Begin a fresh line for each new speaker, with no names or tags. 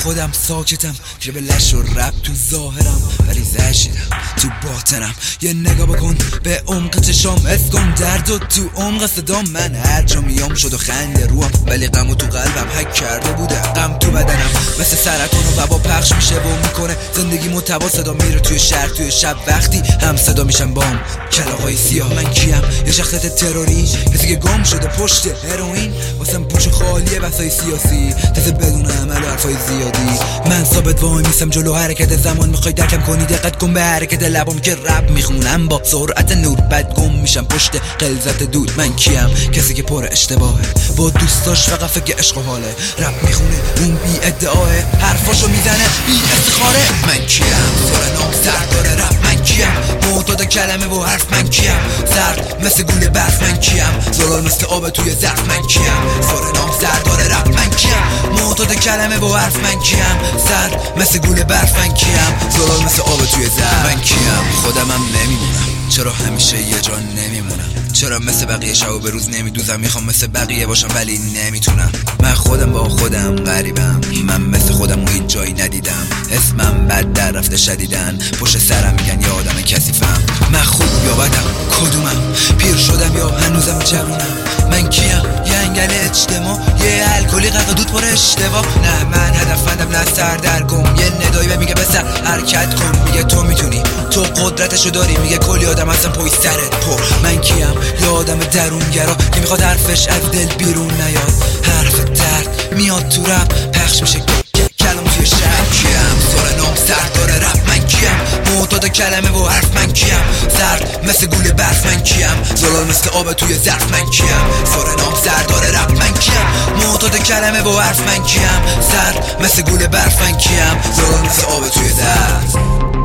خودم ساکتم که به لش و رب تو ظاهرم ولی زشیدم تو باطنم. یه نگاه بکن به عمق چشام، حس کن درد و تو عمق صدام. من هر جا میام شد و خنده روام ولی غم و تو قلبم حک کرده بوده. غم تو بدنم مثل سرطان و وبا پخش میشه و میکنه زندگی متبا. صدا میره توی شهر توی شب وقتی هم صدا میشن بام کلاغای سیاه. من کیم؟ یه شخصیت تروری، کسی که گم شده پشت هروئین. واسم پوچ خالیه بحثای سیاسی، تازه بدون عمل و حرفای زیادی. من ثابت وای میسم جلو حرکت زمان. میخوای درکم کنی دقت کن به حرکت لبام که رپ میخونم با سرعت نور. بعد گم میشم پشت غلظت دود. من کیم؟ کسی که پر اشتباهه با دوستاش فقط فکر عشق و حاله. رپ میخونه اون بی ادعاه، حرفاشو میزنه بی استخاره. من کیم؟ سرنام سر داره رپ. من کیم؟ معتاد کلمه و حرف. من کیم؟ سرد مثل گوله برف. من کیم؟ زلال مثل آب توی ظرف. من کیم؟ سرنام سر داره رپ. من کیم؟ معتاد کلمه و حرف. من کیم؟ سرد مثل گوله برف. من کیم؟ زلال مثل آب توی ظرف. من کیم؟ خودمم نمیمونم. چرا همیشه یه جا نمیمونم؟ چرا مثل بقیه شب و به روز نمیدوزم؟ میخوام مثل بقیه باشم ولی نمیتونم. من خودم با خودم غریبم. من مثل خودم و هیچ جایی ندیدم. اسمم بد در رفته شدیدن. پشت سرم میگن یه آدم کثیفم. من خوب یا بدم؟ کدومم؟ پیر شدم یا هنوزم جوونم؟ من کیم؟ یه انگل اجتماع، یه الکلی قق دود پر اشتباه. نه من هدفمندم نه سردرگم. یه ندایی به میگه بسر حرکت کن. میگه تو میتونی، تو قدرتشو داری. میگه کلی آدم هستن پای سرت پر. من کیم؟ یه آدم درونگرا که میخواد حرفش از دل بیرون نیاد. حرف درد میاد تو رپ پخش میشه کلام توی شهر. کیم؟ سرنام سر داره رپ. من کیم؟ معتاد کلمه و حرف. من کیم؟ سرد مثل گوله برف. من کیم؟ زلال مثل آب توی ظرف. من کیم؟ سرنام سر داره رپ. من کیم؟ معتاد کلمه و حرف. من کیم؟ سرد مثل گوله برف. من کیم؟ زلال مثل آب توی ظرف.